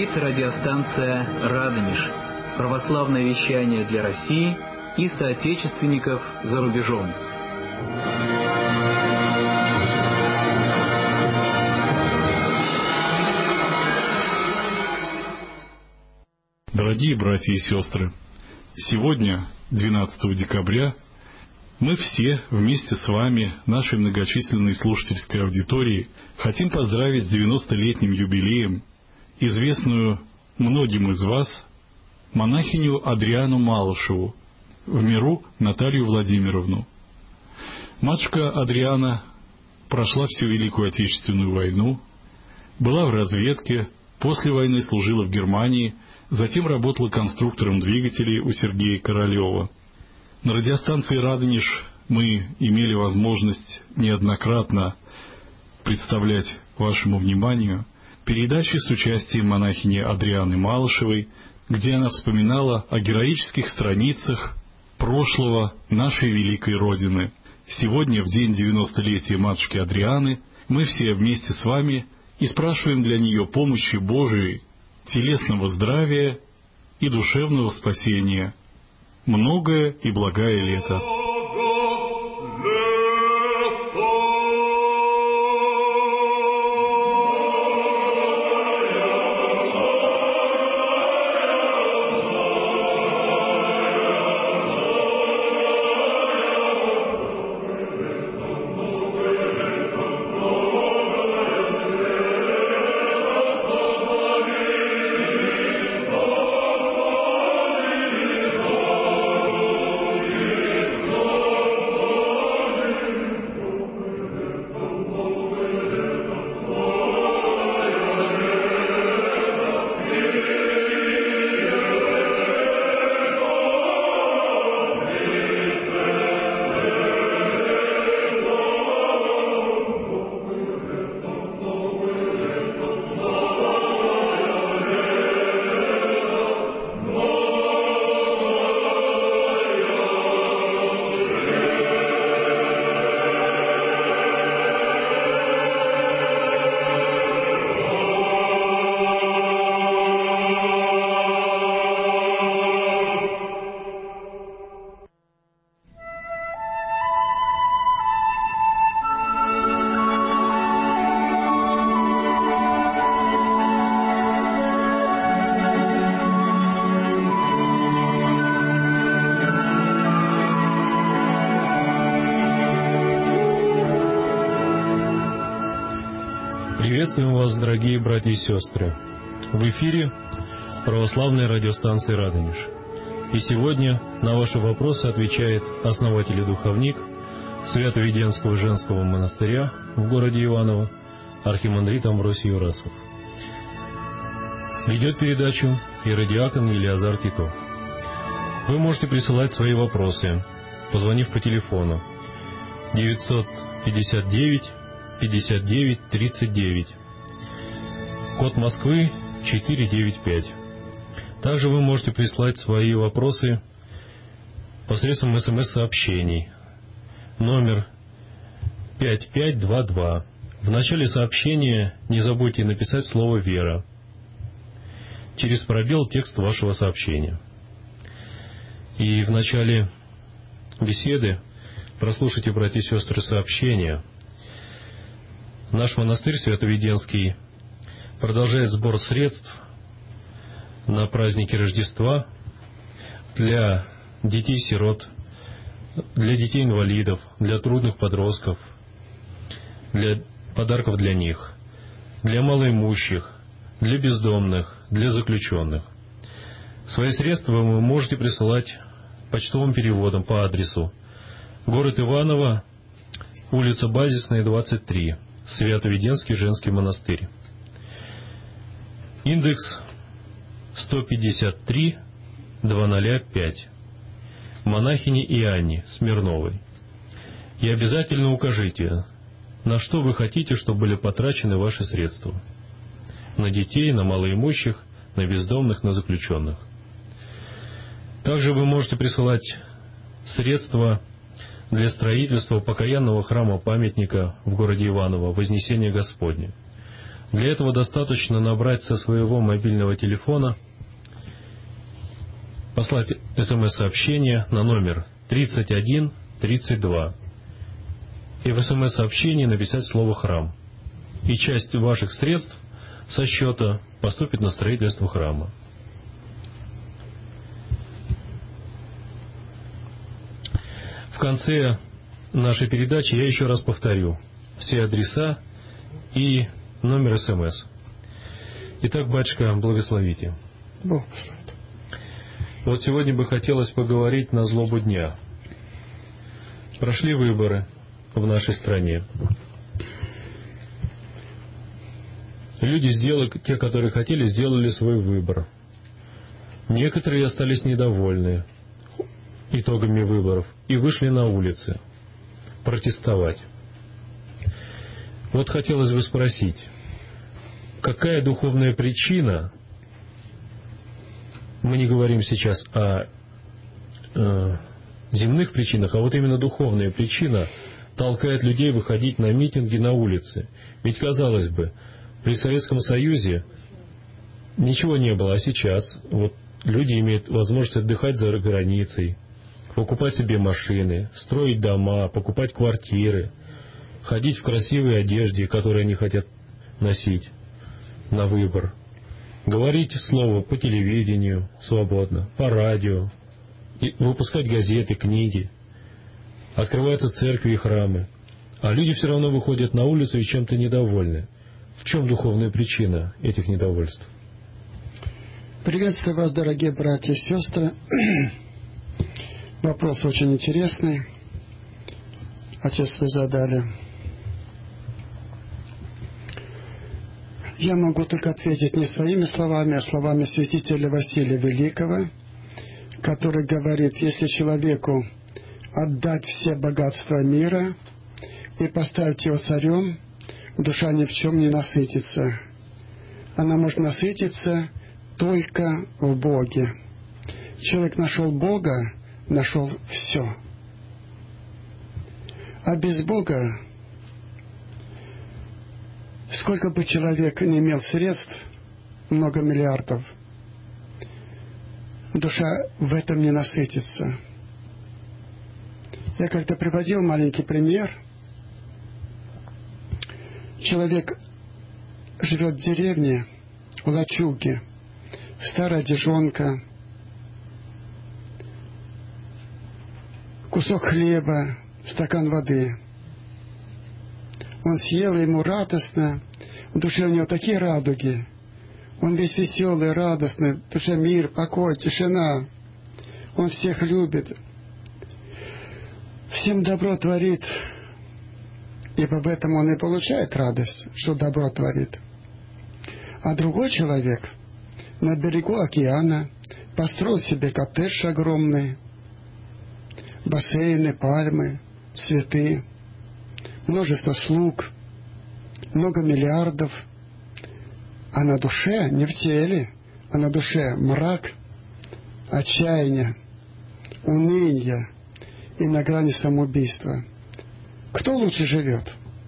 Говорит радиостанция «Радонеж». Православное вещание для России и соотечественников за рубежом. Дорогие братья и сестры, сегодня, 12 декабря, мы все вместе с вами, нашей многочисленной слушательской аудиторией, хотим поздравить с 90-летним юбилеем известную многим из вас монахиню Адриану Малышеву, в миру Наталью Владимировну. Матушка Адриана прошла всю Великую Отечественную войну, была в разведке, после войны служила в Германии, затем работала конструктором двигателей у Сергея Королева. На радиостанции «Радонеж» мы имели возможность неоднократно представлять вашему вниманию передачи с участием монахини Адрианы Малышевой, где она вспоминала о героических страницах прошлого нашей великой Родины. Сегодня, в день 90-летия матушки Адрианы, мы все вместе с вами и спрашиваем для нее помощи Божией, телесного здравия и душевного спасения. Многое и благое лето. Приветствуем вас, дорогие братья и сестры. В эфире православной радиостанции «Радонеж». И сегодня на ваши вопросы отвечает основатель и духовник Свято-Веденского женского монастыря в городе Иваново архимандрит Амвросий Юрасов. Ведет передачу иеродиакон Елиазар Титов. Вы можете присылать свои вопросы, позвонив по телефону 959 59 39, код Москвы 495. Также вы можете прислать свои вопросы посредством СМС-сообщений. Номер 5522. В начале сообщения не забудьте написать слово «Вера». Через пробел текст вашего сообщения. И в начале беседы прослушайте, братья и сестры, сообщения. Наш монастырь Свято-Веденский продолжает сбор средств на праздники Рождества для детей-сирот, для детей-инвалидов, для трудных подростков, для подарков для них, для малоимущих, для бездомных, для заключенных. Свои средства вы можете присылать почтовым переводом по адресу город Иваново, улица Базисная, 23, Свято-Веденский женский монастырь. Индекс 153-205. Монахине Иоанне Смирновой. И обязательно укажите, на что вы хотите, чтобы были потрачены ваши средства. На детей, на малоимущих, на бездомных, на заключенных. Также вы можете присылать средства для строительства покаянного храма-памятника в городе Иваново, Вознесения Господне. Для этого достаточно набрать со своего мобильного телефона, послать СМС-сообщение на номер 3132 и в СМС-сообщении написать слово «храм». И часть ваших средств со счета поступит на строительство храма. В конце нашей передачи я еще раз повторю все адреса и номер СМС. Итак, батюшка, благословите. Бог благословит. Вот сегодня бы хотелось поговорить на злобу дня. Прошли выборы в нашей стране. Люди, те, которые хотели, сделали свой выбор. Некоторые остались недовольны итогами выборов и вышли на улицы протестовать. Вот хотелось бы спросить, какая духовная причина, мы не говорим сейчас о земных причинах, а вот именно духовная причина толкает людей выходить на митинги, на улицы. Ведь, казалось бы, при Советском Союзе ничего не было, а сейчас вот люди имеют возможность отдыхать за границей, покупать себе машины, строить дома, покупать квартиры, ходить в красивой одежде, которую они хотят носить на выбор, говорить слово по телевидению свободно, по радио, и выпускать газеты, книги, открываются церкви и храмы, а люди все равно выходят на улицу и чем-то недовольны. В чем духовная причина этих недовольств? Приветствую вас, дорогие братья и сестры. Вопрос очень интересный. Отец, вы задали. Я могу только ответить не своими словами, а словами святителя Василия Великого, который говорит, если человеку отдать все богатства мира и поставить его царем, душа ни в чем не насытится. Она может насытиться только в Боге. Человек нашел Бога, нашел все. А без Бога, сколько бы человек не имел средств, много миллиардов, душа в этом не насытится. Я как-то приводил маленький пример. Человек живет в деревне, в лачуге, старая одежонка, кусок хлеба, стакан воды. Он съел, ему радостно, в душе у него такие радуги. Он весь веселый, радостный, в душе мир, покой, тишина. Он всех любит, всем добро творит. Ибо в этом он и получает радость, что добро творит. А другой человек на берегу океана построил себе коттедж огромный, бассейны, пальмы, цветы, множество слуг, много миллиардов, а на душе, не в теле, а на душе мрак, отчаяние, уныние и на грани самоубийства. Кто лучше живет?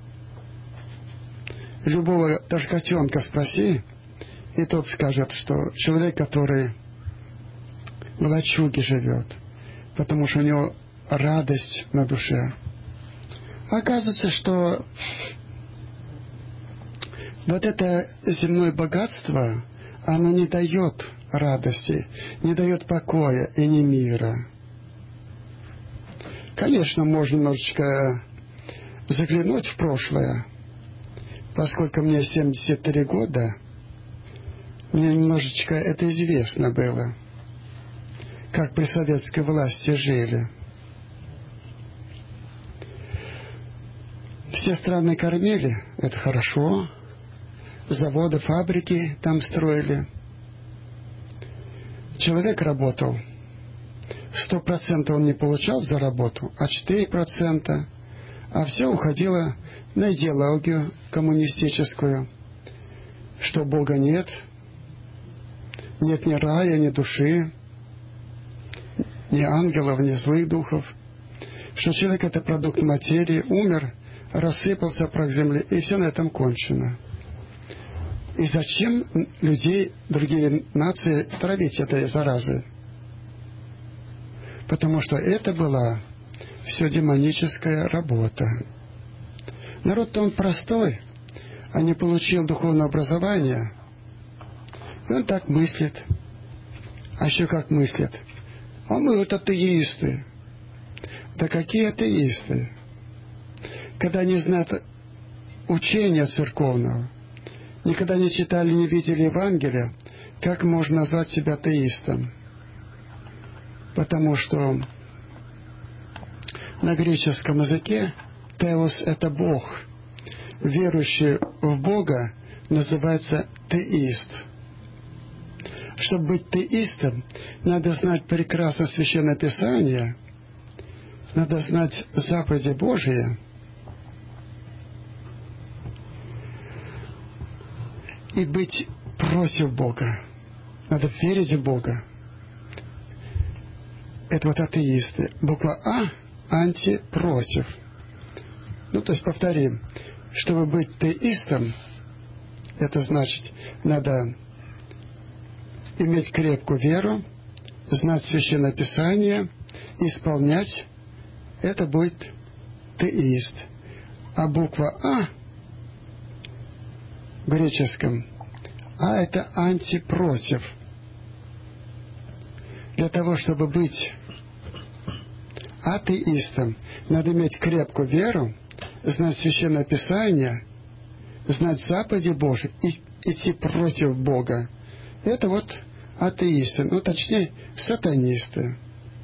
Любого, даже котенка спроси, и тот скажет, что человек, который в лачуге живет, потому что у него радость на душе. Оказывается, что вот это земное богатство, оно не дает радости, не дает покоя и ни мира. Конечно, можно немножечко заглянуть в прошлое, поскольку мне 73 года, мне немножечко это известно было, как при советской власти жили. Все страны кормили, это хорошо, заводы, фабрики там строили. Человек работал, 100% он не получал за работу, а 4%, а все уходило на идеологию коммунистическую, что Бога нет, нет ни рая, ни души, ни ангелов, ни злых духов, что человек — это продукт материи, умер, рассыпался прах земли, и все на этом кончено. И зачем людей, другие нации травить этой заразой? Потому что это была все демоническая работа. Народ-то он простой, а не получил духовное образование. И он так мыслит. А еще как мыслят? А мы вот атеисты. Да какие атеисты? Когда не знают учения церковного, никогда не читали, не видели Евангелия, как можно назвать себя атеистом? Потому что на греческом языке «теос» — это Бог. Верующий в Бога называется теист. Чтобы быть теистом, надо знать прекрасно Священное Писание, надо знать заповеди Божии и быть против Бога. Надо верить в Бога. Это вот атеисты. Буква «А» — анти, против. Ну, то есть, повторим, чтобы быть теистом, это значит, надо иметь крепкую веру, знать Священное Писание, исполнять, это будет теист. А буква «А» в греческом, «А» — это антипротив. Для того, чтобы быть атеистом, надо иметь крепкую веру, знать Священное Писание, знать заповеди Божьи и идти против Бога. Это вот атеисты, ну, точнее, сатанисты.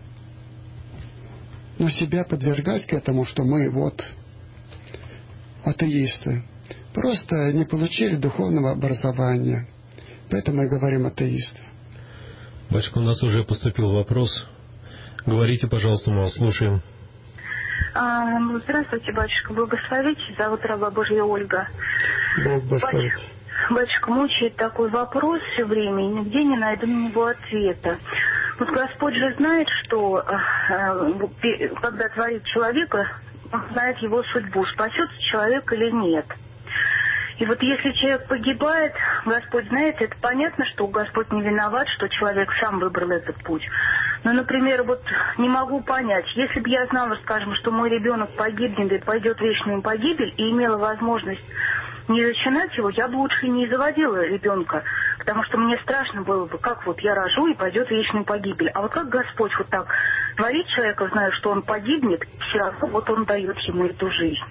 Но себя подвергать к этому, что мы вот атеисты, просто не получили духовного образования. Поэтому мы говорим атеисты. Батюшка, у нас уже поступил вопрос. Говорите, пожалуйста, мы вас слушаем. Здравствуйте, батюшка, благословите. Зовут раба Божья Ольга. Бог благословит. Батюшка, мучает такой вопрос все время, и нигде не найду на него ответа. Вот Господь же знает, что когда творит человека, Он знает его судьбу, спасется человек или нет. И вот если человек погибает, Господь знает, это понятно, что Господь не виноват, что человек сам выбрал этот путь. Но, например, вот не могу понять, если бы я знала, скажем, что мой ребенок погибнет и пойдет в вечную погибель, и имела возможность не зачинать его, я бы лучше не заводила ребенка, потому что мне страшно было бы, как вот я рожу и пойдет в вечную погибель. А вот как Господь вот так творит человека, зная, что он погибнет, все равно вот он дает ему эту жизнь.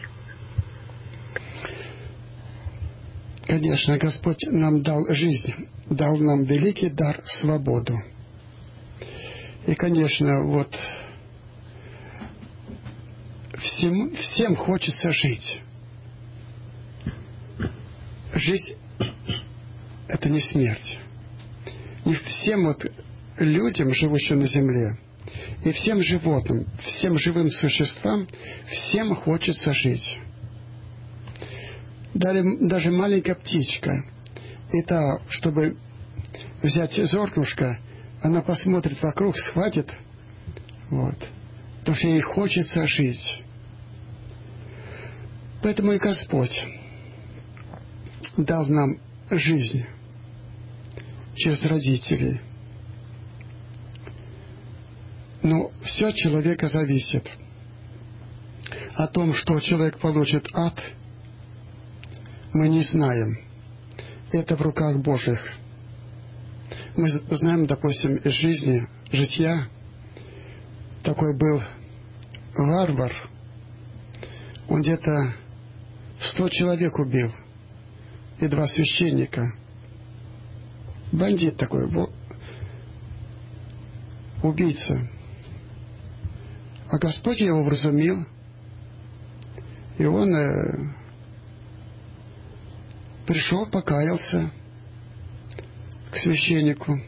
Конечно, Господь нам дал жизнь, дал нам великий дар — свободу. И, конечно, вот всем хочется жить. Жизнь — это не смерть. И всем вот людям, живущим на земле, и всем животным, всем живым существам, всем хочется жить. Даже маленькая птичка, и та, чтобы взять зернышко, она посмотрит вокруг, схватит, вот, потому что ей хочется жить. Поэтому и Господь дал нам жизнь через родителей. Но все от человека зависит. О том, что человек получит ад, мы не знаем. Это в руках Божьих. Мы знаем, допустим, из жизни, жития, такой был варвар. Он где-то 100 человек убил. И 2 священника. Бандит такой, убийца. А Господь его вразумил. И он пришел, покаялся к священнику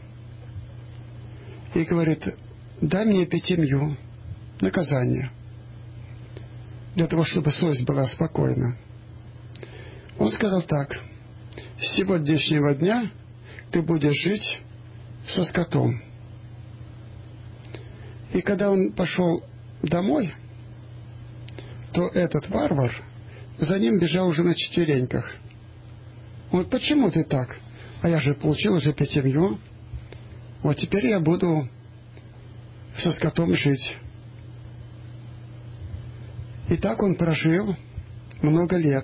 и говорит: дай мне эпитемию, наказание, для того, чтобы совесть была спокойна. Он сказал так: с сегодняшнего дня ты будешь жить со скотом. И когда он пошел домой, то этот варвар за ним бежал уже на четвереньках. Он говорит: почему ты так? А я же получил уже питье. Вот теперь я буду со скотом жить. И так он прожил много лет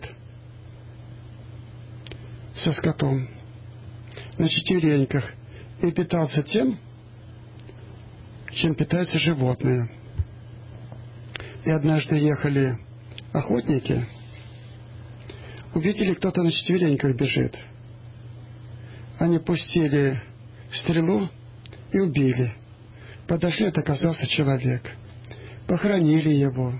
со скотом, на четвереньках, и питался тем, чем питаются животные. И однажды ехали охотники, увидели, кто-то на четвереньках бежит. Они пустили стрелу и убили. Подошли, это оказался человек. Похоронили его.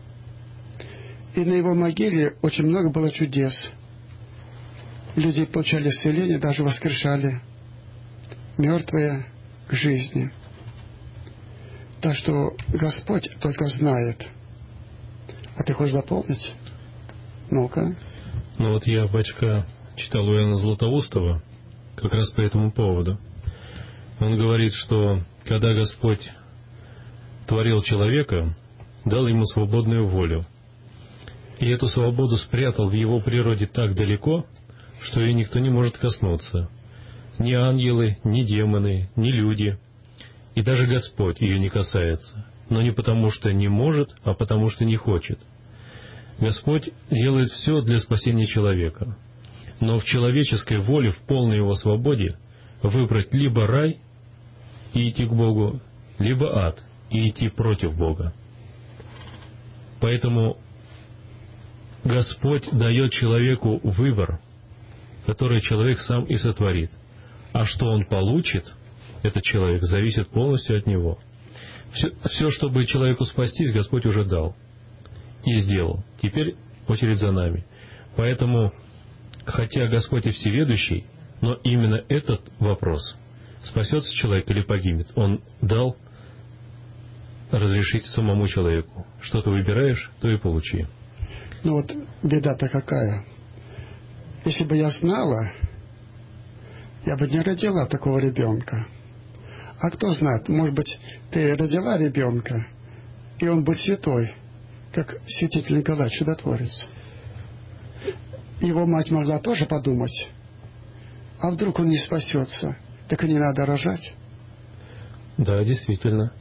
И на его могиле очень много было чудес. Люди получали исцеление, даже воскрешали мертвые к жизни. Так что Господь только знает. А ты хочешь дополнить? Ну-ка. Ну вот я, батюшка, читал у Иоанна Златоустова как раз по этому поводу. Он говорит, что когда Господь творил человека, дал ему свободную волю. И эту свободу спрятал в его природе так далеко, что ее никто не может коснуться. Ни ангелы, ни демоны, ни люди. И даже Господь ее не касается. Но не потому, что не может, а потому, что не хочет. Господь делает все для спасения человека. Но в человеческой воле, в полной его свободе, выбрать либо рай и идти к Богу, либо ад и идти против Бога. Поэтому Господь дает человеку выбор, который человек сам и сотворит. А что он получит, этот человек, зависит полностью от него. Все, чтобы человеку спастись, Господь уже дал и сделал. Теперь очередь за нами. Поэтому, хотя Господь и всеведущий, но именно этот вопрос, спасется человек или погибнет, Он дал разрешить самому человеку. Что ты выбираешь, то и получи. Ну вот беда-то какая. Если бы я знала, я бы не родила такого ребенка. А кто знает, может быть, ты родила ребенка, и он будет святой, как святитель Николай, чудотворец. Его мать могла тоже подумать, а вдруг он не спасется, так и не надо рожать. Да, действительно.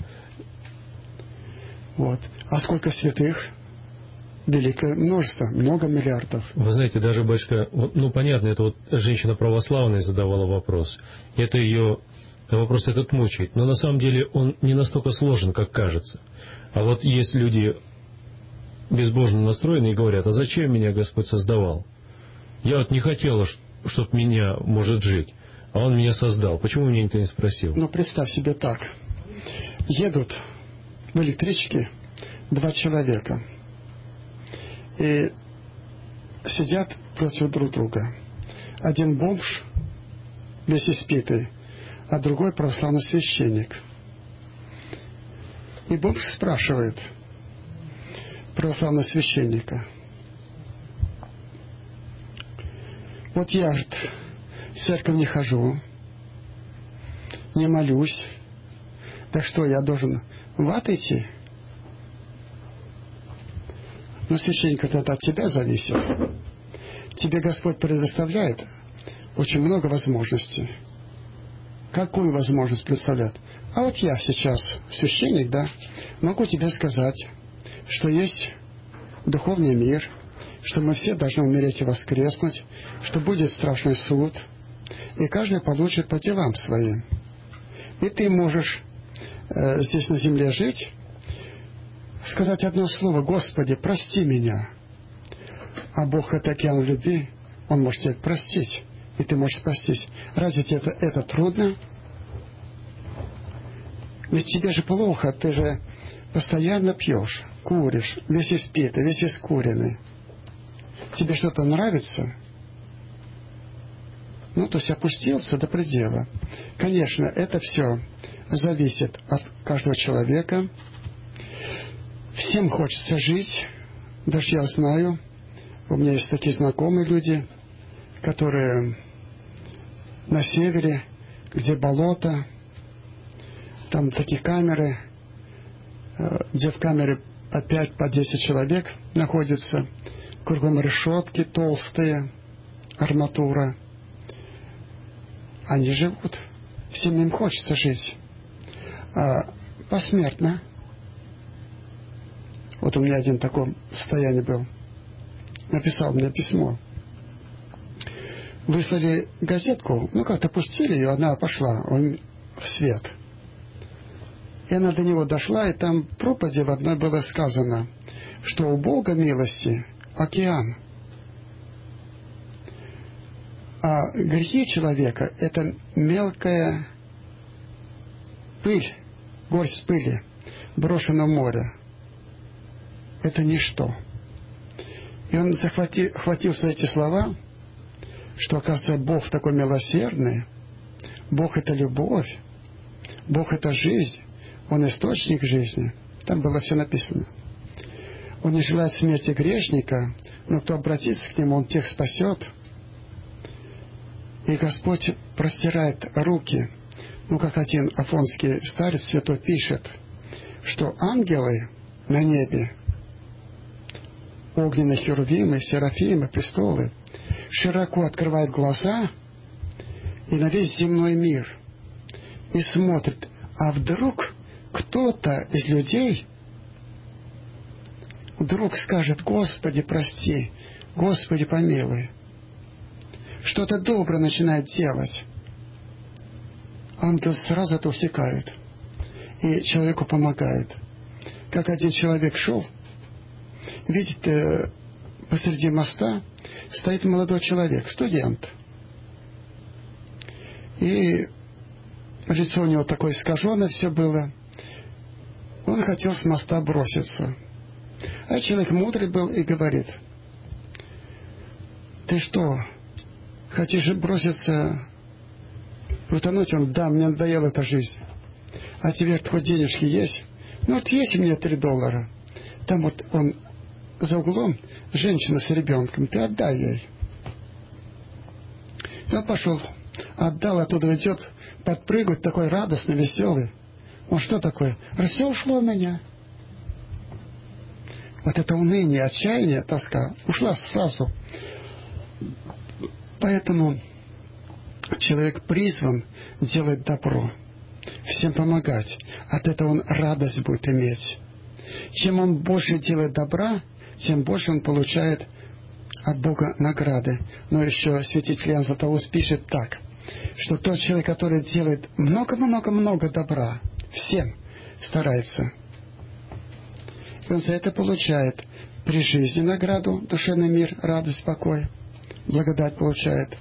Вот. А сколько святых? Великое множество, много миллиардов. Вы знаете, даже, батюшка, ну, понятно, это вот женщина православная задавала вопрос. Это ее, вопрос этот мучает. Но на самом деле он не настолько сложен, как кажется. А вот есть люди безбожно настроенные и говорят: а зачем меня Господь создавал? Я вот не хотела, чтобы меня может жить, а Он меня создал. Почему меня никто не спросил? Ну, представь себе так. Едут в электричке два человека. И сидят против друг друга. Один бомж, весь испитый, а другой православный священник. И бомж спрашивает православного священника: вот я в церковь не хожу, не молюсь, так что, я должен в ад идти? Но священник говорит: это от тебя зависит. Тебе Господь предоставляет очень много возможностей. Какую возможность представляет? А вот я сейчас, священник, да, могу тебе сказать, что есть духовный мир, что мы все должны умереть и воскреснуть, что будет страшный суд, и каждый получит по делам своим. И ты можешь здесь на земле жить, сказать одно слово: Господи, прости меня. А Бог — это океан любви, Он может тебя простить, и ты можешь спастись. Разве это трудно? Ведь тебе же плохо, ты же постоянно пьешь, куришь, весь испитый, весь искуренный. Тебе что-то нравится? Ну, то есть опустился до предела. Конечно, это все зависит от каждого человека. Всем хочется жить. Даже я знаю, у меня есть такие знакомые люди, которые на севере, где болото, там такие камеры, где в камере по 5, по 10 человек находится, кругом решетки толстые, арматура. Они живут. Всем им хочется жить. Посмертно. Вот у меня один в таком состоянии был. Написал мне письмо. Выслали газетку, как-то пустили ее, она пошла в свет. И она до него дошла, и там в проповеди в одной было сказано, что у Бога милости океан. А грехи человека — это мелкая пыль, горсть пыли, брошена в море. Это ничто. И он хватился эти слова, что, оказывается, Бог такой милосердный, Бог — это любовь, Бог — это жизнь, Он источник жизни. Там было все написано. Он не желает смерти грешника, но кто обратится к Нему, Он тех спасет. И Господь простирает руки. Как один афонский старец святой пишет, что ангелы на небе, огненные херувимы, серафимы, престолы, широко открывают глаза и на весь земной мир и смотрят, а вдруг кто-то из людей вдруг скажет: Господи, прости, Господи, помилуй. Что-то доброе начинает делать. Ангел сразу это усекает и человеку помогает. Как один человек шел, видит, посреди моста стоит молодой человек, студент. И лицо у него такое искаженное все было. Он хотел с моста броситься. А человек мудрый был и говорит: ты что, хочешь броситься, утонуть? Он: да, мне надоела эта жизнь. А тебе хоть денежки есть? Есть у меня $3. Там вот он за углом, женщина с ребенком, ты отдай ей. И он пошел, отдал, оттуда идет, подпрыгивает, такой радостный, веселый. Он: что такое? Все ушло у меня. Вот это уныние, отчаяние, тоска ушла сразу. Поэтому человек призван делать добро, всем помогать. От этого он радость будет иметь. Чем он больше делает добра, тем больше он получает от Бога награды. Но еще святитель Иоанн Златоуст пишет так, что тот человек, который делает много-много-много добра, всем старается, и он за это получает при жизни награду, душевный мир, радость, покой, благодать получает.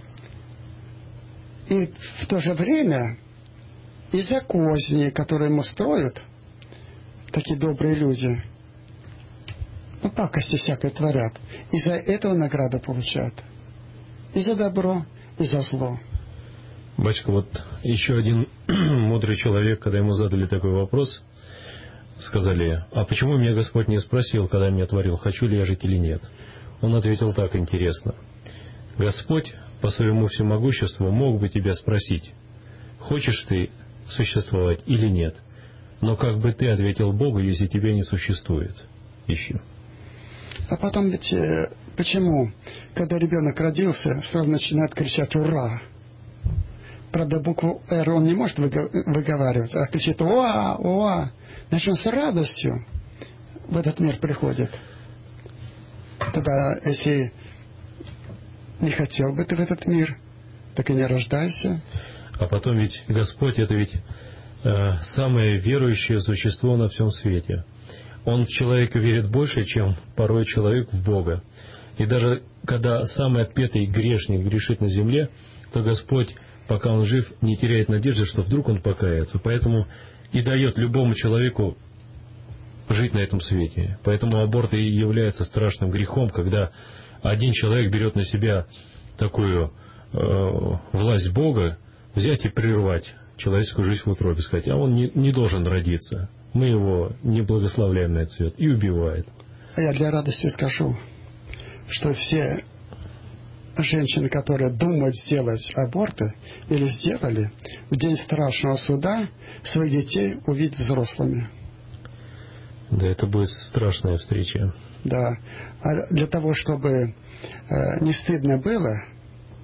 И в то же время из-за козни, которые ему строят такие добрые люди, пакости всякое творят, из-за этого награду получают. И за добро, и за зло. Батюшка, вот еще один мудрый человек, когда ему задали такой вопрос, сказали: а почему меня Господь не спросил, когда меня творил, хочу ли я жить или нет? Он ответил так интересно: Господь по своему всемогуществу мог бы тебя спросить, хочешь ты существовать или нет, но как бы ты ответил Богу, если тебя не существует еще? А потом ведь почему, когда ребенок родился, сразу начинает кричать «Ура!»? Правда, букву «Р» он не может выговаривать, а кричит «Уа! Уа!». Значит, он с радостью в этот мир приходит. Тогда, если не хотел бы ты в этот мир, так и не рождайся. А потом ведь Господь — это ведь самое верующее существо на всем свете. Он в человека верит больше, чем порой человек в Бога. И даже когда самый отпетый грешник грешит на земле, то Господь, пока он жив, не теряет надежды, что вдруг он покается. Поэтому и дает любому человеку жить на этом свете. Поэтому аборт и является страшным грехом, когда один человек берет на себя такую власть Бога, взять и прервать человеческую жизнь в утробе, сказать: а он не должен родиться. Мы его не благословляем на этот свет, и убивает. А я для радости скажу, что все женщины, которые думают сделать аборты или сделали, в день страшного суда своих детей увидят взрослыми. Да, это будет страшная встреча. Да. А для того, чтобы не стыдно было,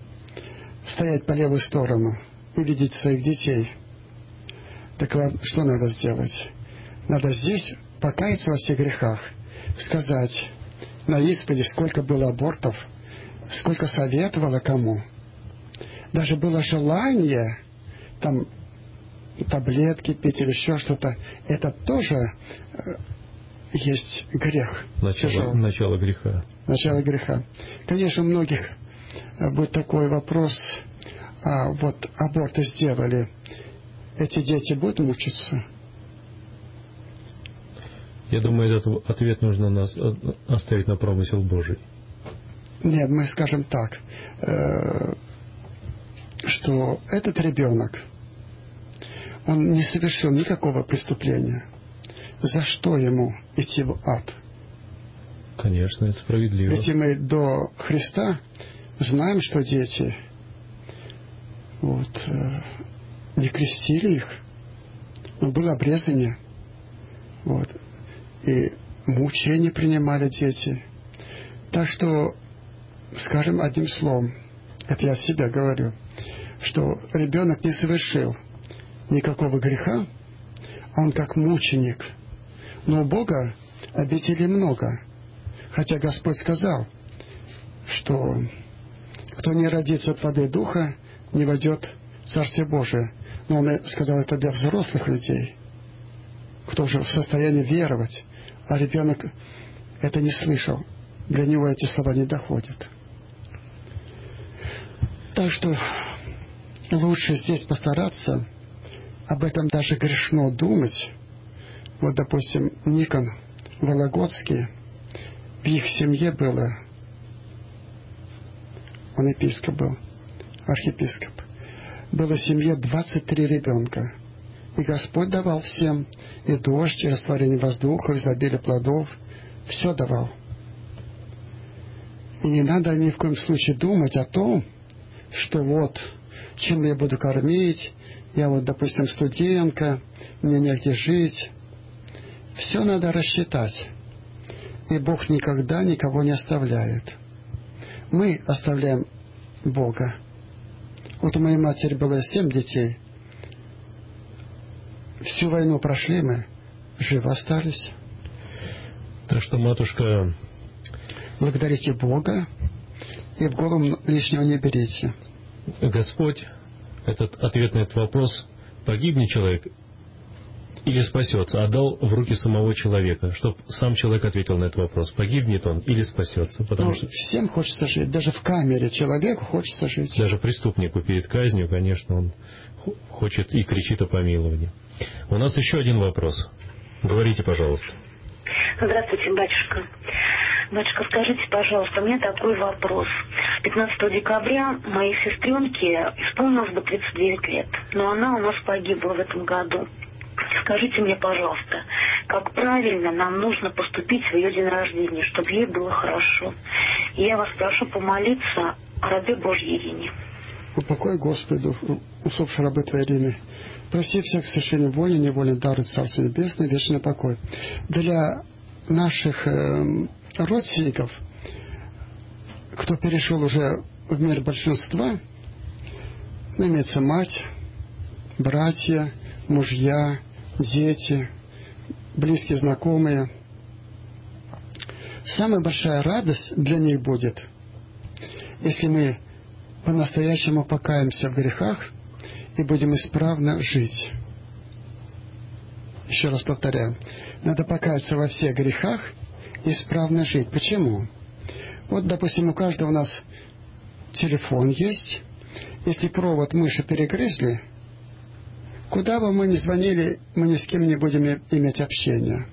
стоять по левую сторону и видеть своих детей. Так что надо сделать? Надо здесь покаяться во всех грехах, сказать на исповеди, сколько было абортов, сколько советовала кому. Даже было желание там таблетки пить или еще что-то. Это тоже есть грех. Начало греха. Начало греха. Конечно, у многих будет такой вопрос: вот аборты сделали, эти дети будут мучиться? Я думаю, этот ответ нужно оставить на промысел Божий. Нет, мы скажем так, что этот ребенок, он не совершил никакого преступления. За что ему идти в ад? Конечно, это справедливо. Ведь мы до Христа знаем, что дети не крестили их, но было обрезание. И мучения принимали дети. Так что, скажем одним словом, это я о себе говорю, что ребенок не совершил никакого греха, а он как мученик. Но у Бога обителей много. Хотя Господь сказал, что кто не родится от воды и духа, не войдет в Царствие Божие. Но Он сказал это для взрослых людей, кто уже в состоянии веровать, а ребенок это не слышал. Для него эти слова не доходят. Так что лучше здесь постараться, об этом даже грешно думать. Допустим, Никон Вологодский, в их семье было, он епископ был, архиепископ, было в семье 23 ребенка. И Господь давал всем и дождь, и растворение воздуха, и изобилие плодов. Все давал. И не надо ни в коем случае думать о том, что чем я буду кормить, я допустим, студентка, мне негде жить. Все надо рассчитать. И Бог никогда никого не оставляет. Мы оставляем Бога. У моей матери было 7 детей. Всю войну прошли мы, живы остались. Так что, матушка... Благодарите Бога и в голову лишнего не берите. Господь, ответ на этот вопрос, погибнет человек или спасется, отдал в руки самого человека, чтобы сам человек ответил на этот вопрос, погибнет он или спасется. Потому что всем хочется жить, даже в камере человеку хочется жить. Даже преступнику перед казнью, конечно, он хочет и кричит о помиловании. У нас еще один вопрос. Говорите, пожалуйста. Здравствуйте, батюшка. Батюшка, скажите, пожалуйста, у меня такой вопрос. 15 декабря моей сестренке исполнилось бы 39 лет, но она у нас погибла в этом году. Скажите мне, пожалуйста, как правильно нам нужно поступить в ее день рождения, чтобы ей было хорошо? И я вас прошу помолиться о рабе Божьей Ирине. Упокой, Господи, душу усопшей рабы Твоей Ирины. Проси всех совершения воли, неволи, дары Царства Небесного, вечный покой. Для наших родственников, кто перешел уже в мир большинства, имеется мать, братья, мужья, дети, близкие, знакомые. Самая большая радость для них будет, если мы по-настоящему покаемся в грехах и будем исправно жить. Еще раз повторяю, надо покаяться во всех грехах и исправно жить. Почему? Допустим, у каждого у нас телефон есть. Если провод мыши перегрызли, куда бы мы ни звонили, мы ни с кем не будем иметь общения.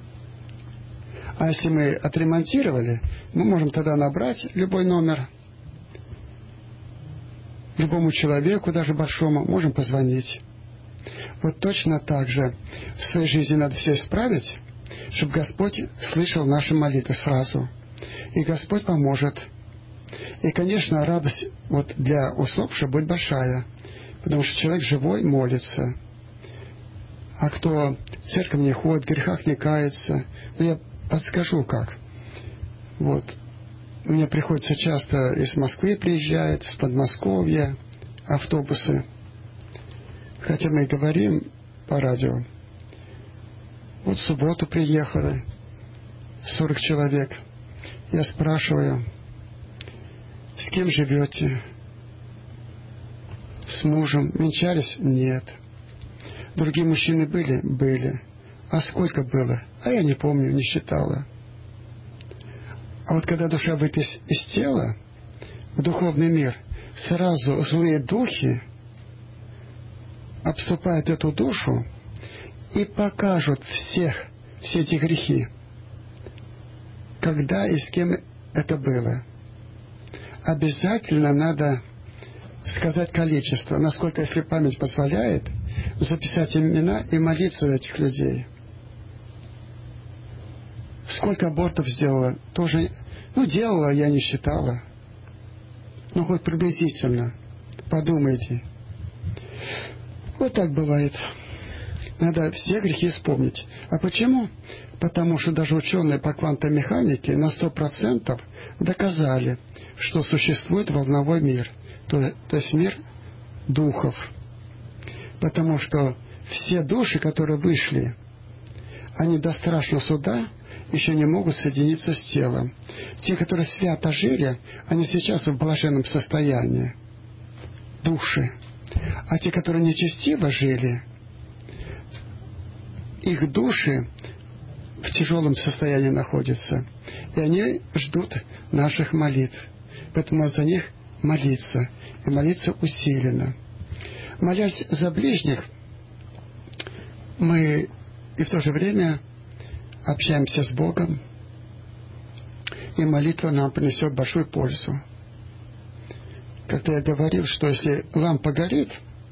А если мы отремонтировали, мы можем тогда набрать любой номер, любому человеку, даже большому, можем позвонить. Точно так же в своей жизни надо все исправить, чтобы Господь слышал наши молитвы сразу. И Господь поможет. И, конечно, радость для усопшего будет большая, потому что человек живой молится. А кто в церковь не ходит, в грехах не кается, я подскажу как. Мне приходится часто из Москвы приезжают, из Подмосковья, автобусы. Хотя мы и говорим по радио. Вот в субботу приехали 40 человек. Я спрашиваю, с кем живете? С мужем. Венчались? Нет. Другие мужчины были? Были. А сколько было? А я не помню, не считала. А вот когда душа выйдет из тела, в духовный мир, сразу злые духи обступают эту душу и покажут все эти грехи. Когда и с кем это было. Обязательно надо сказать количество, насколько, если память позволяет, записать имена и молиться за этих людей. Сколько абортов сделала? Тоже, делала, я не считала. Хоть приблизительно. Подумайте. Вот так бывает. Надо все грехи вспомнить. А почему? Потому что даже ученые по квантовой механике на 100% доказали, что существует волновой мир. То есть мир духов. Потому что все души, которые вышли, они до страшного суда еще не могут соединиться с телом. Те, которые свято жили, они сейчас в блаженном состоянии. Души. А те, которые нечестиво жили, их души в тяжелом состоянии находятся. И они ждут наших молитв. Поэтому за них молиться. И молиться усиленно. Молясь за ближних, мы и в то же время общаемся с Богом. И молитва нам принесет большую пользу. Как-то я говорил, что если лампа горит,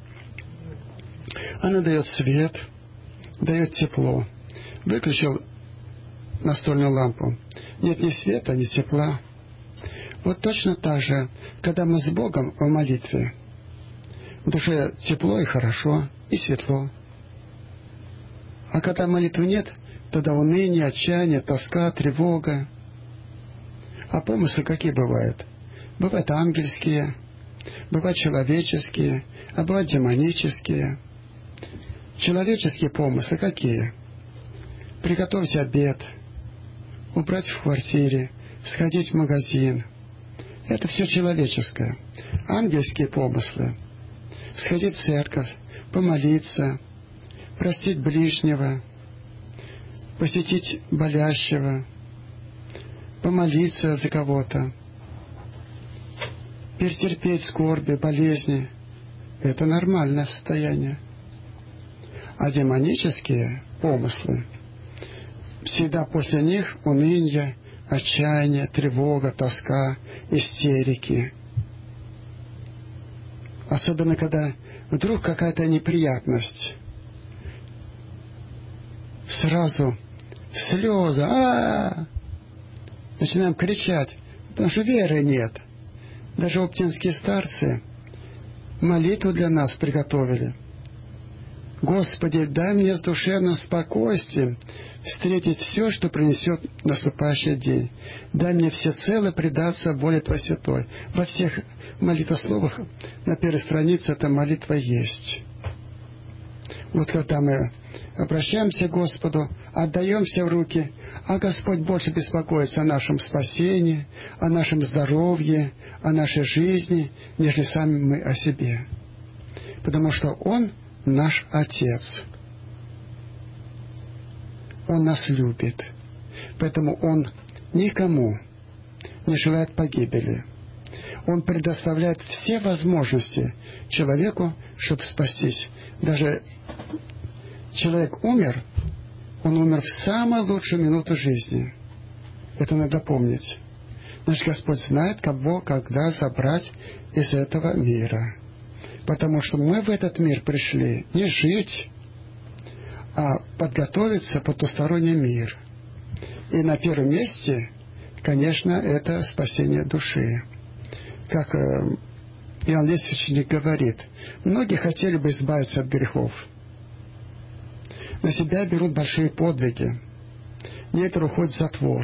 она дает свет, дает тепло. Выключил настольную лампу. Нет ни света, ни тепла. Вот точно так же, когда мы с Богом в молитве, в душе тепло и хорошо, и светло. А когда молитвы нет, тогда уныние, отчаяние, тоска, тревога. А помыслы какие бывают? Бывают ангельские, бывают человеческие, а бывают демонические. Человеческие помыслы какие? Приготовить обед, убрать в квартире, сходить в магазин. Это все человеческое. Ангельские помыслы. Сходить в церковь, помолиться, простить ближнего, посетить болящего, помолиться за кого-то, перетерпеть скорби, болезни. Это нормальное состояние. А демонические помыслы, всегда после них уныние, отчаяние, тревога, тоска, истерики. Особенно, когда вдруг какая-то неприятность. Сразу слезы. Начинаем кричать, потому что веры нет. Даже оптинские старцы молитву для нас приготовили. Господи, дай мне с душевным спокойствием встретить все, что принесет наступающий день. Дай мне всецело предаться воле Твоей святой. Во всех молитвословах на первой странице эта молитва есть. Вот когда мы обращаемся к Господу, отдаемся в руки, а Господь больше беспокоится о нашем спасении, о нашем здоровье, о нашей жизни, нежели сами мы о себе. Потому что Он наш Отец. Он нас любит. Поэтому Он никому не желает погибели. Он предоставляет все возможности человеку, чтобы спастись. Даже человек умер, он умер в самую лучшую минуту жизни. Это надо помнить. Наш Господь знает, кого, когда забрать из этого мира. Потому что мы в этот мир пришли не жить, а подготовиться в потусторонний мир. И на первом месте, конечно, это спасение души. Как Иоанн Лествичник говорит, многие хотели бы избавиться от грехов. На себя берут большие подвиги. Некоторые уходят в затвор.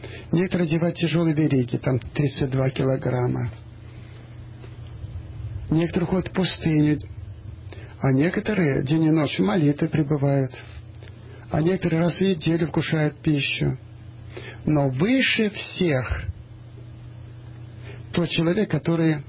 Некоторые одевают тяжелые вериги, там 32 килограмма. некоторые ходят в пустыню, а некоторые день и ночь в молитве пребывают, а некоторые раз в неделю вкушают пищу. Но выше всех тот человек, который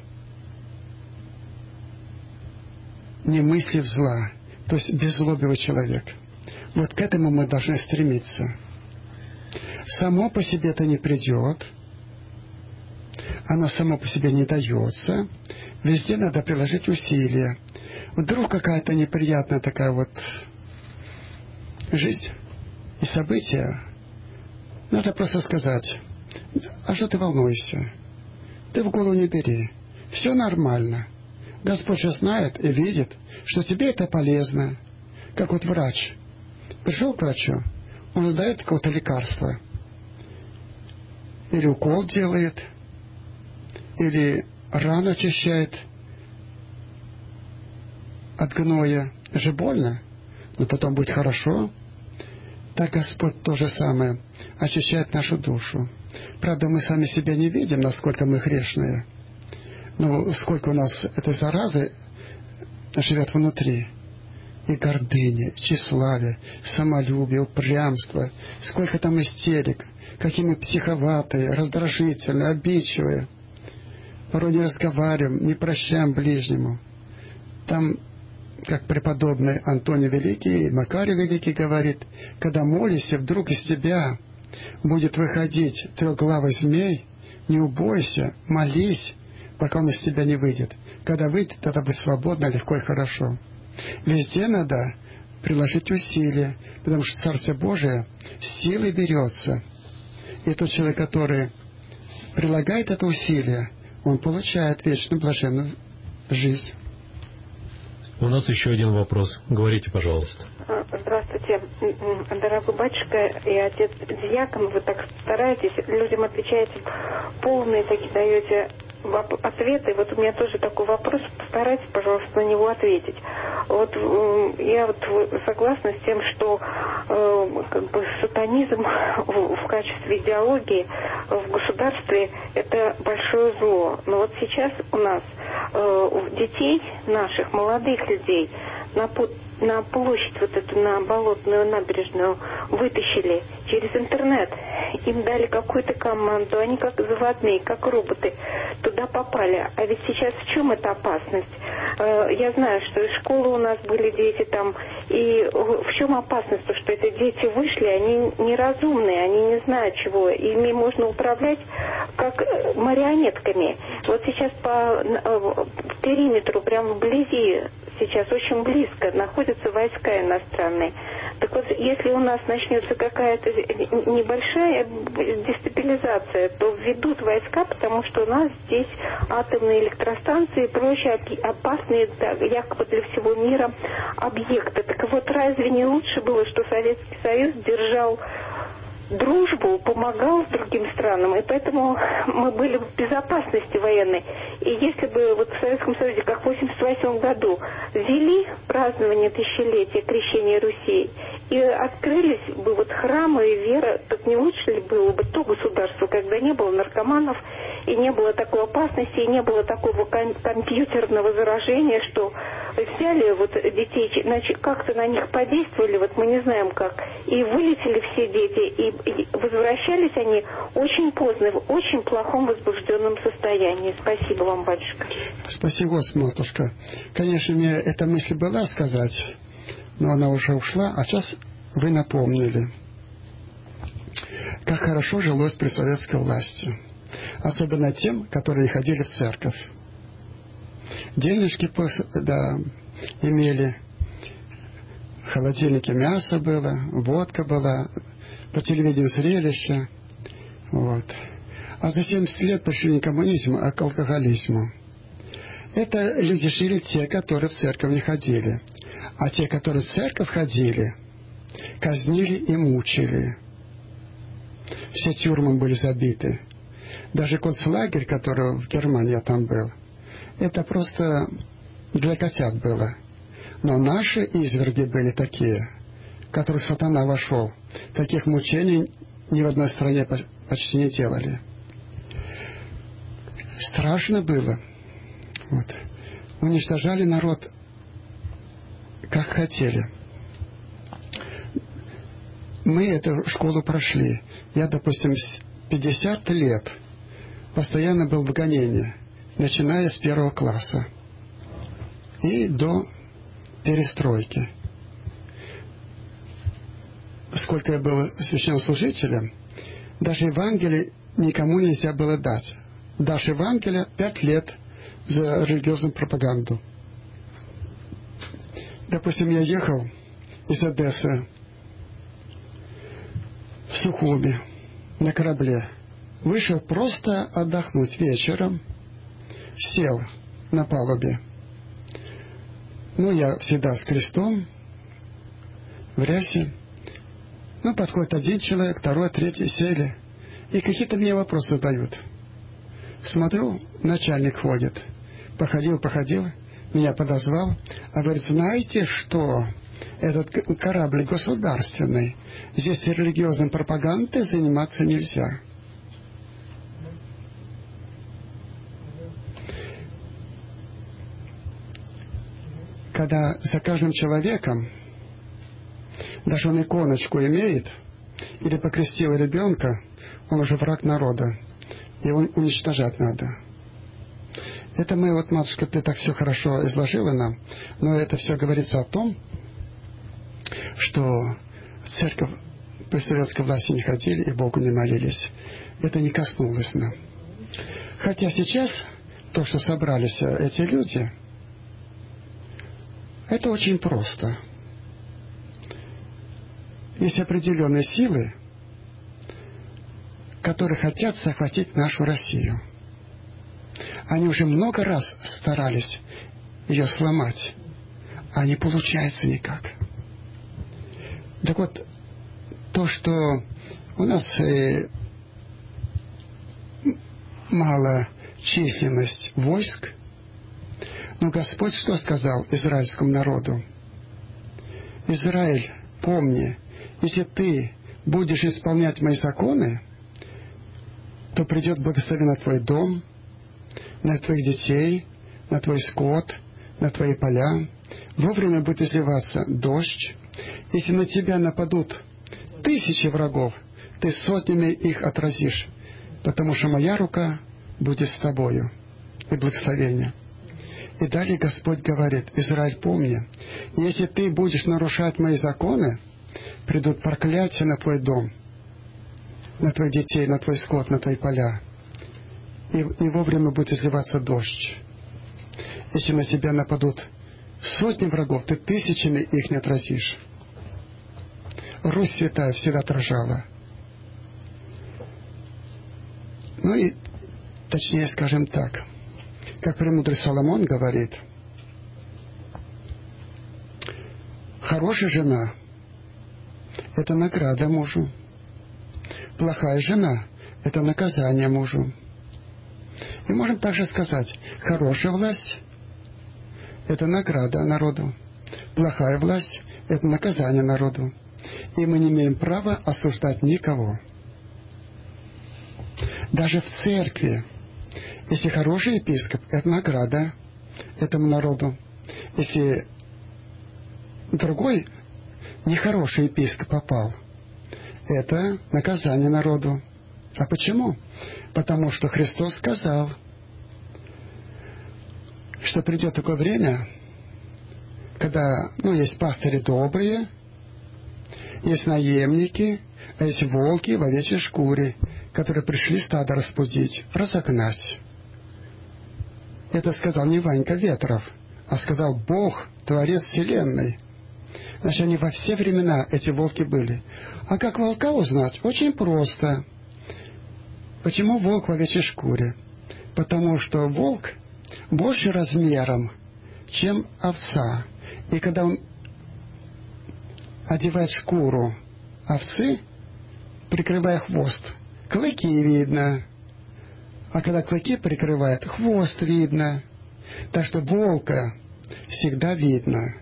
не мыслит зла, то есть беззлобивый человек. Вот к этому мы должны стремиться. Само по себе это не придет, оно само по себе не дается. Везде надо приложить усилия. Вдруг какая-то неприятная такая вот жизнь и события, надо просто сказать: а что ты волнуешься? Ты в голову не бери. Все нормально. Господь же знает и видит, что тебе это полезно. Как вот врач. Пришел к врачу, он сдает какое-то лекарство. Или укол делает, или рану очищает от гноя. Же больно, но потом будет хорошо. Так Господь то же самое очищает нашу душу. Правда, мы сами себя не видим, насколько мы грешные. Но сколько у нас этой заразы живет внутри. И гордыня, тщеславие, самолюбие, упрямство. Сколько там истерик. Какие мы психоватые, раздражительные, обидчивые. Порой не разговариваем, не прощаем ближнему. Там, как преподобный Антоний Великий и Макарий Великий говорит, когда молишься, вдруг из тебя будет выходить трехглавый змей, не убойся, молись, пока он из тебя не выйдет. Когда выйдет, тогда будет свободно, легко и хорошо. Везде надо приложить усилия, потому что Царство Божие силой берется. И тот человек, который прилагает это усилие, он получает вечную блаженную жизнь. У нас еще один вопрос. Говорите, пожалуйста. Здравствуйте, дорогой батюшка и отец диакон. Вы так стараетесь, людям отвечаете полные, такие даете ответы. Вот у меня тоже такой вопрос. Постарайтесь, пожалуйста, на него ответить. Вот я вот согласна с тем, что как бы сатанизм в качестве идеологии в государстве это большое зло. Но вот сейчас у нас детей наших, молодых людей на площадь вот эту, на Болотную набережную вытащили через интернет. Им дали какую-то команду, они как заводные, как роботы туда попали. А ведь сейчас в чем эта опасность? Я знаю, что из школы у нас были дети там, и в чем опасность? То, что эти дети вышли, они неразумные, они не знают чего. Ими можно управлять как марионетками. Вот сейчас по периметру, прямо вблизи, сейчас очень близко находятся войска иностранные. Так вот, если у нас начнется какая-то небольшая дестабилизация, то введут войска, потому что у нас здесь атомные электростанции и прочие опасные, якобы для всего мира объекты. Так вот, разве не лучше было, что Советский Союз держал дружбу, помогал другим странам, и поэтому мы были в безопасности военной. И если бы вот в Советском Союзе, как в 1988 году, ввели празднование тысячелетия крещения Руси, и открылись бы вот храмы и вера, так не лучше ли было бы то государство, когда не было наркоманов, и не было такой опасности, и не было такого компьютерного заражения, что взяли вот детей, как-то на них подействовали, вот мы не знаем как, и вылетели все дети, и возвращались они очень поздно, в очень плохом возбужденном состоянии. Спасибо вам, батюшка. Спасибо, матушка. Конечно, мне эта мысль была сказать, но она уже ушла, а сейчас вы напомнили, как хорошо жилось при советской власти. Особенно тем, которые ходили в церковь. Денежки имели, в холодильнике мясо было, водка была, по телевидению зрелище. Вот. А за 70 лет пришли не к коммунизму, а к алкоголизму. Это люди жили те, которые в церковь не ходили. А те, которые в церковь ходили, казнили и мучили. Все тюрьмы были забиты. Даже концлагерь, который в Германии, я там был, это просто для котят было. Но наши изверги были такие, в которые сатана вошел. Таких мучений ни в одной стране почти не делали. Страшно было. Вот. Уничтожали народ, как хотели. Мы эту школу прошли. Я, допустим, 50 лет постоянно был в гонении, начиная с 1 класса и до перестройки. Сколько я был священнослужителем, даже Евангелие никому нельзя было дать. Дашь Евангелие 5 лет за религиозную пропаганду. Допустим, я ехал из Одессы в Сухуми на корабле. Вышел просто отдохнуть вечером, сел на палубе. Ну, я всегда с крестом, в рясе. Ну, подходит один человек, второй, третий, сели. И какие-то мне вопросы задают. Смотрю, начальник ходит. Походил, меня подозвал. А говорит, знаете, что этот корабль государственный, здесь религиозной пропагандой заниматься нельзя. Когда за каждым человеком, даже он иконочку имеет, или покрестил ребенка, он уже враг народа. Его уничтожать надо. Это мы, вот матушка так все хорошо изложила нам, но это все говорится о том, что в церковь при советской власти не ходили и Богу не молились. Это не коснулось нам. Хотя сейчас то, что собрались эти люди, это очень просто. Есть определенные силы, которые хотят захватить нашу Россию. Они уже много раз старались ее сломать, а не получается никак. Так вот, то, что у нас мало численность войск, но Господь что сказал израильскому народу? Израиль, помни, если ты будешь исполнять мои законы, то придет благословение на твой дом, на твоих детей, на твой скот, на твои поля. Вовремя будет изливаться дождь. Если на тебя нападут 1000 врагов, ты сотнями их отразишь, потому что моя рука будет с тобою, и благословение. И далее Господь говорит, Израиль, помни, если ты будешь нарушать мои законы, придут проклятия на твой дом, на твоих детей, на твой скот, на твои поля. И вовремя будет изливаться дождь. Если на тебя нападут 100 врагов, ты 1000 их не отразишь. Русь святая всегда дрожала. Ну и, точнее скажем так, как премудрый Соломон говорит, хорошая жена – это награда мужу. Плохая жена – это наказание мужу. И можем также сказать, хорошая власть – это награда народу. Плохая власть – это наказание народу. И мы не имеем права осуждать никого. Даже в церкви, если хороший епископ – это награда этому народу. Если другой нехороший епископ попал, это наказание народу. А почему? Потому что Христос сказал, что придет такое время, когда, есть пастыри добрые, есть наемники, а есть волки в овечьей шкуре, которые пришли стадо распудить, разогнать. Это сказал не Ванька Ветров, а сказал Бог, Творец Вселенной. Значит, они во все времена, эти волки были. А как волка узнать? Очень просто. Почему волк в овечьей шкуре? Потому что волк больше размером, чем овца. И когда он одевает шкуру овцы, прикрывая хвост, клыки видно. А когда клыки прикрывает, хвост видно. Так что волка всегда видно.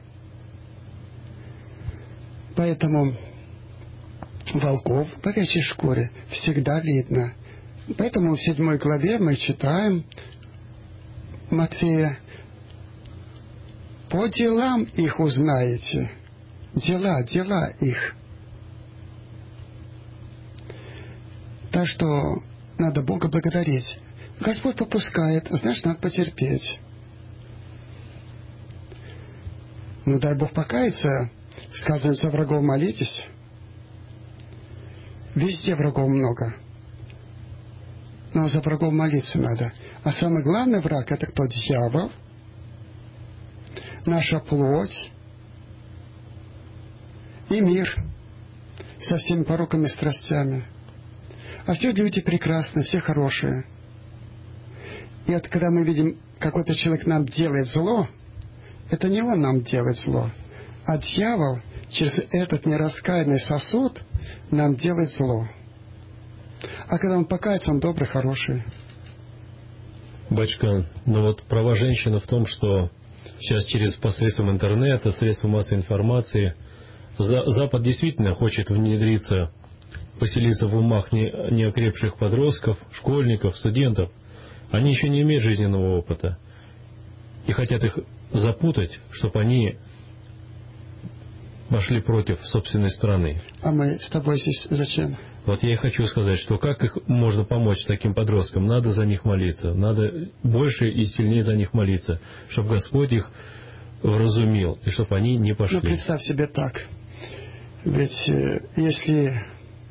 Поэтому волков в овечьей шкуре всегда видно. Поэтому в 7 главе мы читаем Матфея: по делам их узнаете. Дела их. Так что надо Бога благодарить. Господь попускает, значит, надо потерпеть. Ну, дай Бог покаяться. Сказано, за врагов молитесь. Везде врагов много. Но за врагов молиться надо. А самый главный враг — это кто? Дьявол, наша плоть и мир со всеми пороками и страстями. А все люди прекрасны, все хорошие. И вот когда мы видим, какой-то человек нам делает зло, это не он нам делает зло, а дьявол через этот нераскаянный сосуд нам делает зло. А когда он покается, он добрый, хороший. Батюшка, ну вот права женщины в том, что сейчас через посредством интернета, средств массовой информации, Запад действительно хочет внедриться, поселиться в умах неокрепших подростков, школьников, студентов. Они еще не имеют жизненного опыта и хотят их запутать, чтобы они пошли против собственной страны. А мы с тобой здесь зачем? Вот я и хочу сказать, что как их можно помочь таким подросткам? Надо за них молиться, надо больше и сильнее за них молиться, чтобы Господь их вразумил, и чтобы они не пошли. Ну, представь себе так. Ведь если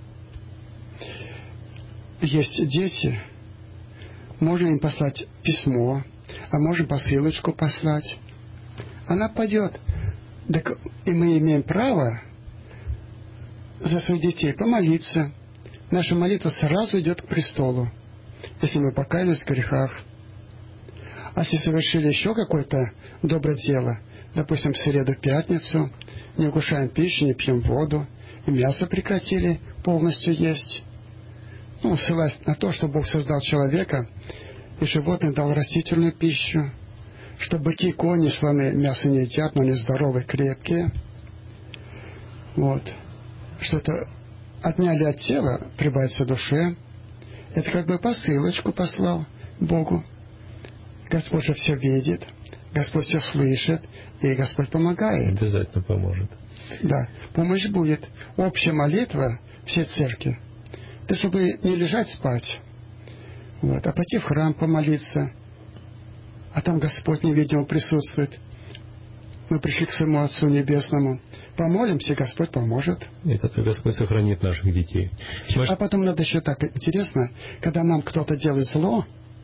есть дети, можно им послать письмо, а можем посылочку послать. Она пойдет. Так и мы имеем право за своих детей помолиться. Наша молитва сразу идет к престолу, если мы покаялись в грехах. А если совершили еще какое-то доброе дело, допустим, в среду, пятницу, не вкушаем пищу, не пьем воду, и мясо прекратили полностью есть, ну, ссылаясь на то, что Бог создал человека, и животным дал растительную пищу, что быки, кони, слоны мясо не едят, но они здоровые, крепкие. Вот. Что это отняли от тела, прибавится душе. Это как бы посылочку послал Богу. Господь же все видит, Господь все слышит, и Господь помогает. Обязательно поможет. Да, помощь будет. Общая молитва всей церкви. Да чтобы не лежать спать, вот, а пойти в храм помолиться. А там Господь невидимо присутствует. Мы пришли к своему Отцу Небесному. Помолимся, Господь поможет. И тогда Господь сохранит наших детей. А потом надо еще так интересно, когда нам кто-то делает зло,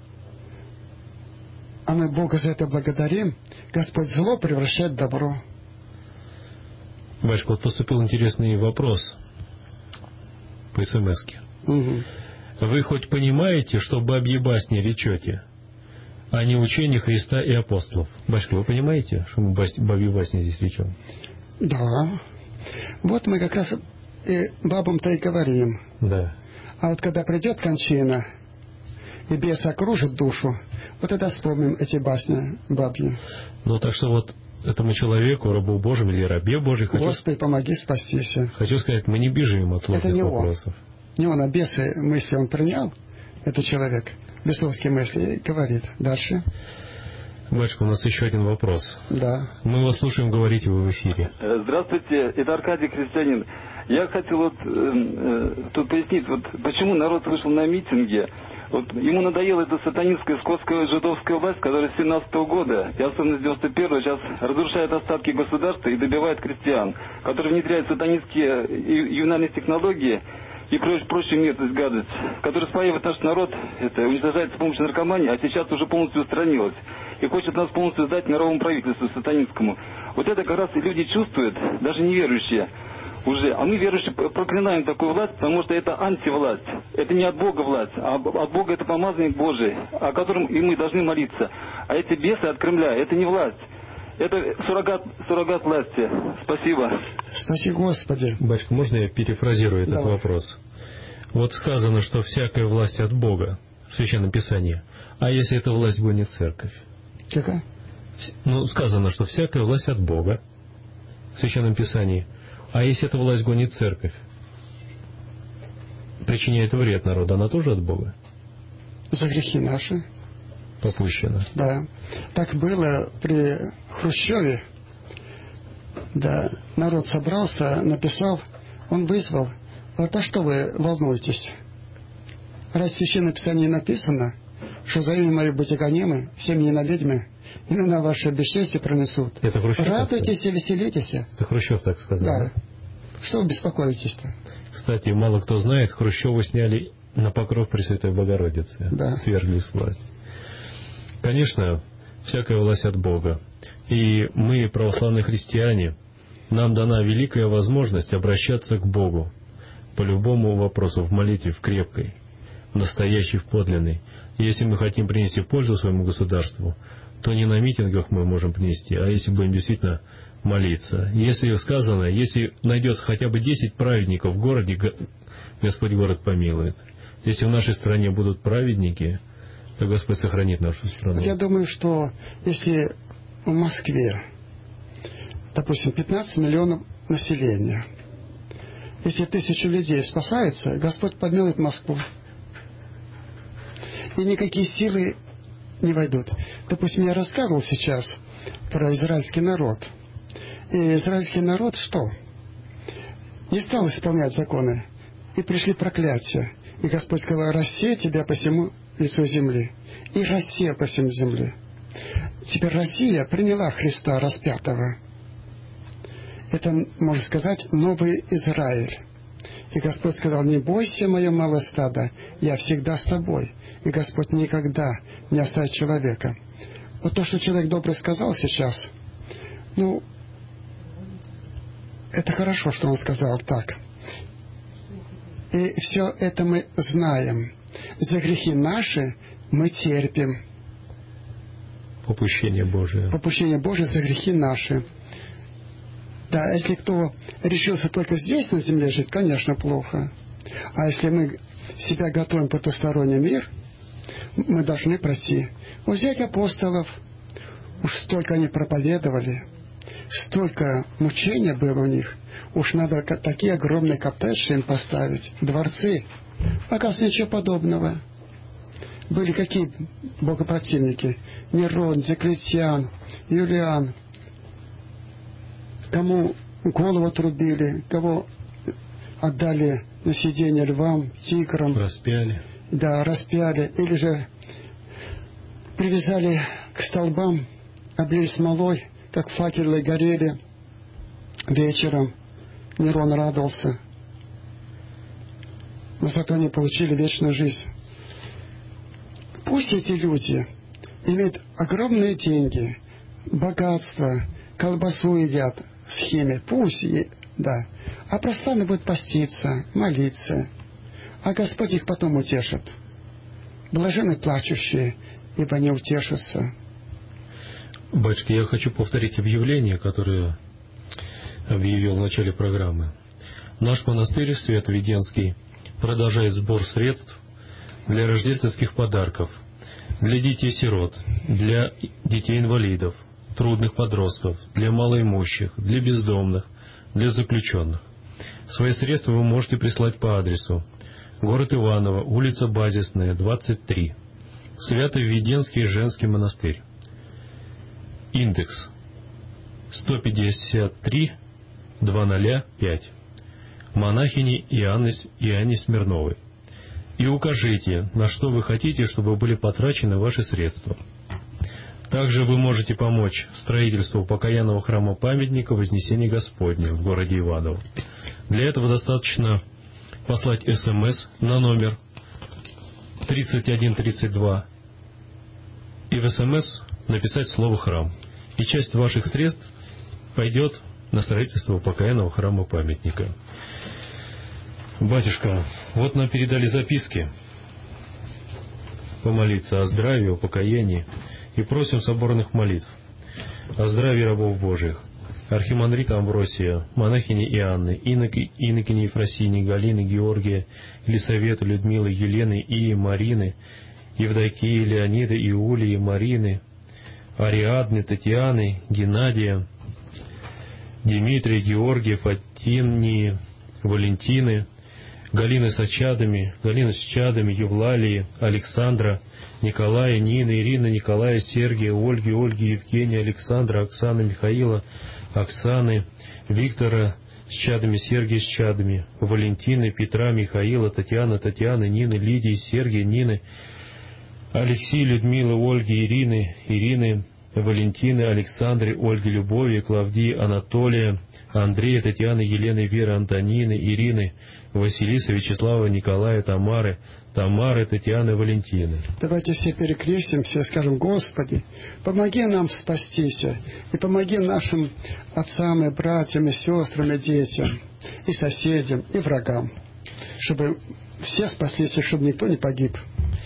а мы Бога за это благодарим, Господь зло превращает в добро. Батюшка, вот поступил интересный вопрос по СМС-ке. Угу. Вы хоть понимаете, что бабьи басни речете, а не учение Христа и апостолов? Батюшка, вы понимаете, что мы бабьи басни здесь речем? Да. Вот мы как раз бабам-то и говорим. Да. А вот когда придет кончина, и бес окружит душу, вот тогда вспомним эти басни бабьи. Ну, так что вот этому человеку, рабу Божьему или рабе Божьей, Господи, помоги спастись. Хочу сказать, мы не бежим от сложных вопросов. Не он, а бесы мысли он принял, этот человек, бесовские мысли, и говорит. Дальше. Батюшка, у нас еще один вопрос. Да. Мы вас слушаем, говорите вы в эфире. Здравствуйте, это Аркадий, христианин. Я хотел тут пояснить, почему народ вышел на митинги. Ему надоела эта сатанинская скотская жидовская власть, которая с 17 года, и особенно с 91-го, сейчас разрушает остатки государства и добивает крестьян, которые внедряют сатанинские и ювенальные технологии и прочую мерзость, гадость, которая спаивает наш народ, уничтожается с помощью наркомании, а сейчас уже полностью устранилась. И хочет нас полностью сдать мировому правительству сатанинскому. Вот это как раз и люди чувствуют, даже неверующие уже. А мы, верующие, проклинаем такую власть, потому что это антивласть. Это не от Бога власть, а от Бога это помазанник Божий, о котором и мы должны молиться. А эти бесы от Кремля, это не власть. Это суррогат власти. Спасибо. Спаси Господи. Батюшка, можно я перефразирую этот вопрос? Вот сказано, что всякая власть от Бога в Священном Писании. А если эта власть гонит церковь? Какая? Ну, сказано, что всякая власть от Бога в Священном Писании. А если эта власть гонит церковь, причиняет вред народу, она тоже от Бога? За грехи наши. попущено. Да. Так было при Хрущеве. Да, народ собрался, написал, он вызвал. Вот, а что вы волнуетесь? Раз в Священном Писании написано, что за имя мое будете гонимы, всеми ненавидимы, и на ваше бесчестие пронесут. Это Хрущев? Радуйтесь и веселитесь. Это Хрущев так сказал. Да. Что вы беспокоитесь-то? Кстати, мало кто знает, Хрущева сняли на покров Пресвятой Богородицы. Да. Свергли с власти. Конечно, всякая власть от Бога. И мы, православные христиане, нам дана великая возможность обращаться к Богу по любому вопросу в молитве, в крепкой, в настоящей, в подлинной. Если мы хотим принести пользу своему государству, то не на митингах мы можем принести, а если будем действительно молиться. Если сказано, если найдется хотя бы 10 праведников в городе, Господь город помилует. Если в нашей стране будут праведники, то Господь сохранит нашу страну. Я думаю, что если в Москве, допустим, 15 миллионов населения, если 1000 людей спасается, Господь помилует Москву. И никакие силы не войдут. Допустим, я рассказывал сейчас про израильский народ. И израильский народ что? Не стал исполнять законы. И пришли проклятия. И Господь сказал: рассея тебя по всему лицу земли. И рассея по всему земле. Теперь Россия приняла Христа распятого. Это, можно сказать, новый Израиль. И Господь сказал: не бойся, мое малое стадо, я всегда с тобой. И Господь никогда не оставит человека. Вот то, что человек добрый сказал сейчас, это хорошо, что он сказал так. И все это мы знаем. За грехи наши мы терпим. Попущение Божие. Попущение Божие за грехи наши. Да, если кто решился только здесь, на земле жить, конечно, плохо. А если мы себя готовим потусторонний мир, мы должны пройти. Вот взять апостолов, уж столько они проповедовали, столько мучения было у них, уж надо такие огромные коттеджи им поставить, дворцы. Оказывается, ничего подобного. Были какие богопротивники? Нерон, Диоклетиан, Юлиан. Кому голову отрубили, кого отдали на съедение львам, тиграм. Распяли. Да, распяли. Или же привязали к столбам, облили смолой, как факелы горели вечером. Нерон радовался. Но зато они получили вечную жизнь. Пусть эти люди имеют огромные деньги, богатство, колбасу едят, схеме, пусть, да. А православные будут поститься, молиться. А Господь их потом утешит. Блаженны плачущие, ибо не утешатся. Батюшка, я хочу повторить объявление, которое объявил в начале программы. Наш монастырь Свято-Веденский продолжает сбор средств для рождественских подарков, для детей-сирот, для детей-инвалидов, трудных подростков, для малоимущих, для бездомных, для заключенных. Свои средства вы можете прислать по адресу: город Иваново, улица Базисная, 23, Свято-Веденский женский монастырь. Индекс 153-205. Монахини Иоанне Смирновой. И укажите, на что вы хотите, чтобы были потрачены ваши средства. Также вы можете помочь строительству покаянного храма-памятника Вознесения Господня в городе Иваново. Для этого достаточно послать СМС на номер 3132 и в СМС написать слово «храм». И часть ваших средств пойдет на строительство покаянного храма-памятника. Батюшка, вот нам передали записки помолиться о здравии, о покаянии, и просим соборных молитв о здравии рабов Божьих, архимандрита Амвросия, монахини Иоанны, инокини Ефросини, Галины, Георгия, Елисаветы, Людмилы, Елены, Ии, Марины, Евдокии, Леонида, Иулии, Марины, Ариадны, Татьяны, Геннадия, Дмитрия, Георгия, Фатинии, Валентины, Галины с чадами, Евлалии, Александра, Николая, Нины, Ирины, Николая, Сергия, Ольги, Евгения, Александра, Оксаны, Михаила, Оксаны, Виктора с чадами, Сергия с чадами, Валентины, Петра, Михаила, Татьяны, Нины, Лидии, Сергия, Нины, Алексея, Людмилы, Ольги, Ирины, Валентины, Александры, Ольги, Любови, Клавдии, Анатолия, Андрея, Татьяны, Елены, Веры, Антонины, Ирины, Василиса, Вячеслава, Николая, Тамары, Татьяны, Валентины. Давайте все перекрестимся и скажем: Господи, помоги нам спастись, и помоги нашим отцам и братьям, и сестрам, и детям, и соседям, и врагам, чтобы все спаслись, и чтобы никто не погиб.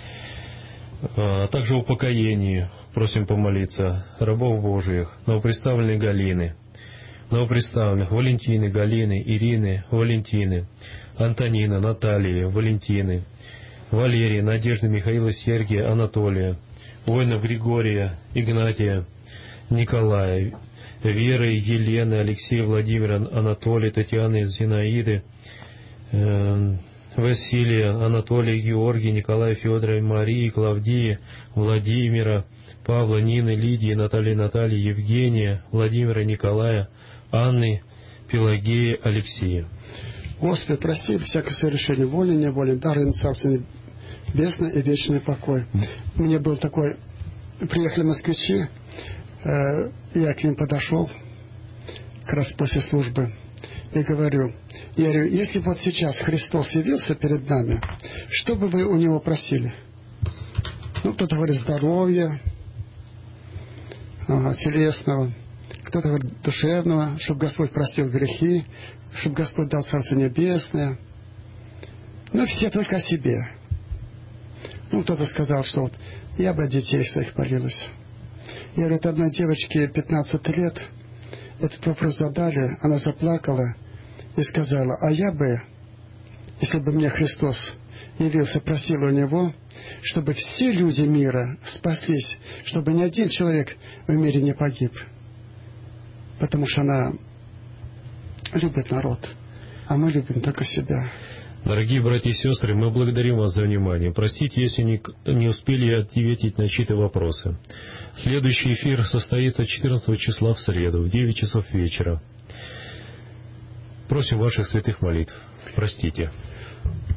А также о упокоении просим помолиться рабов Божиих, новоприставленной Галины, новоприставленных Валентины, Галины, Ирины, Валентины, Антонина, Натальи, Валентины, Валерии, Надежды, Михаила, Сергия, Анатолия, воинов Григория, Игнатия, Николая, Веры, Елены, Алексея, Владимира, Анатолия, Татьяны, Зинаиды, Василия, Анатолия, Георгия, Николая, Федора, Марии, Клавдии, Владимира, Павла, Нины, Лидии, Натальи, Евгения, Владимира, Николая, Анны, Пелагея, Алексея. Господи, прости всякое совершение воли, неволи, дары им Царство Небесное и вечный покой. Мне был такой... Приехали москвичи, я к ним подошел, как раз после службы, и говорю, если вот сейчас Христос явился перед нами, что бы вы у Него просили? Ну, кто-то говорит здоровья, телесного, кто-то говорит душевного, чтобы Господь простил грехи, чтобы Господь дал Царство Небесное. Но все только о себе. Ну, кто-то сказал, что вот я бы от детей своих молилась. Я говорю, одной девочке 15 лет этот вопрос задали, она заплакала и сказала, а я бы, если бы мне Христос явился, просил у Него, чтобы все люди мира спаслись, чтобы ни один человек в мире не погиб. Потому что она любит народ, а мы любим только себя. Дорогие братья и сестры, мы благодарим вас за внимание. Простите, если не успели ответить на чьи-то вопросы. Следующий эфир состоится 14 числа в среду, в 9 часов вечера. Просим ваших святых молитв. Простите.